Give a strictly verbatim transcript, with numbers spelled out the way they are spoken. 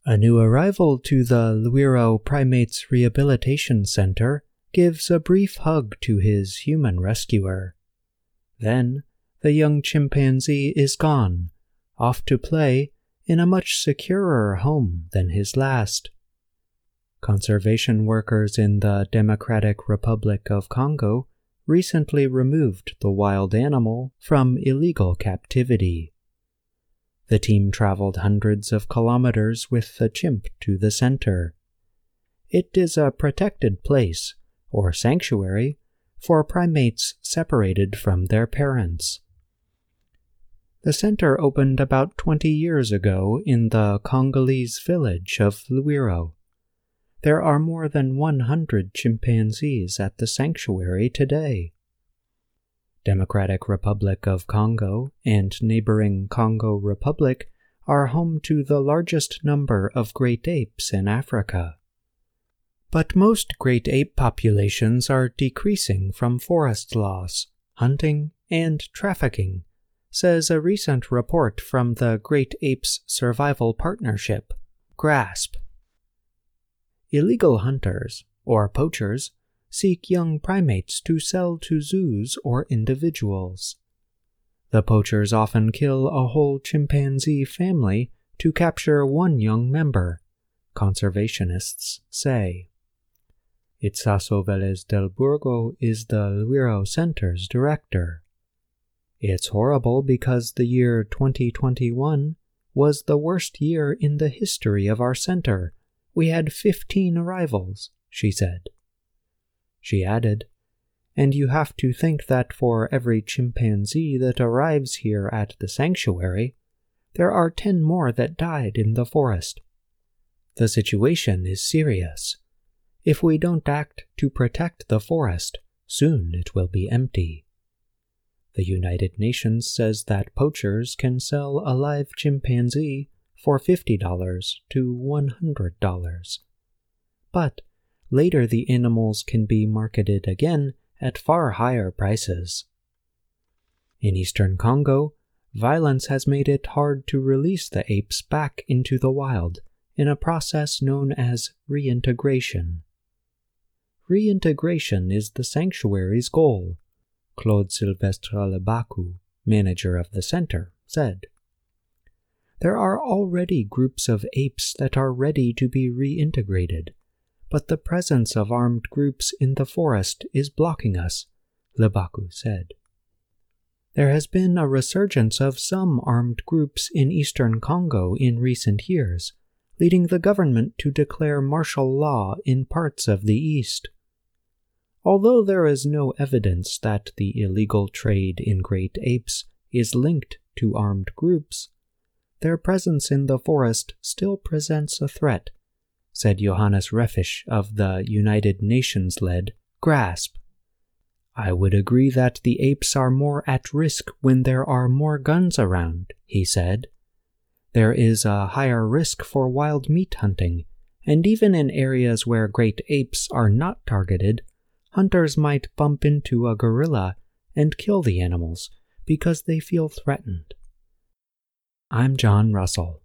A new arrival to the Luiro Primates Rehabilitation Center gives a brief hug to his human rescuer. Then, the young chimpanzee is gone, off to play in a much securer home than his last. Conservation workers in the Democratic Republic of Congo recently removed the wild animal from illegal captivity. The team traveled hundreds of kilometers with the chimp to the center. It is a protected place, or sanctuary, for primates separated from their parents. The center opened about twenty years ago in the Congolese village of Luiro. There are more than one hundred chimpanzees at the sanctuary today. Democratic Republic of Congo and neighboring Congo Republic are home to the largest number of great apes in Africa. But most great ape populations are decreasing from forest loss, hunting, and trafficking, says a recent report from the Great Apes Survival Partnership, GRASP. Illegal hunters, or poachers, seek young primates to sell to zoos or individuals. The poachers often kill a whole chimpanzee family to capture one young member, conservationists say. Itsaso Velez del Burgo is the Luiro Center's director. It's horrible because the year twenty twenty-one was the worst year in the history of our center. We had fifteen arrivals, she said. She added, and you have to think that for every chimpanzee that arrives here at the sanctuary, there are ten more that died in the forest. The situation is serious. If we don't act to protect the forest, soon it will be empty. The United Nations says that poachers can sell a live chimpanzee for fifty dollars to one hundred dollars. But later the animals can be marketed again at far higher prices. In eastern Congo, violence has made it hard to release the apes back into the wild in a process known as reintegration. Reintegration is the sanctuary's goal, Claude Sylvestre Lebaku, manager of the center, said. There are already groups of apes that are ready to be reintegrated, but the presence of armed groups in the forest is blocking us, Lebaku said. There has been a resurgence of some armed groups in eastern Congo in recent years, leading the government to declare martial law in parts of the east. Although there is no evidence that the illegal trade in great apes is linked to armed groups, their presence in the forest still presents a threat, said Johannes Refisch of the United Nations-led GRASP. I would agree that the apes are more at risk when there are more guns around, he said. There is a higher risk for wild meat hunting, and even in areas where great apes are not targeted, hunters might bump into a gorilla and kill the animals because they feel threatened. I'm John Russell.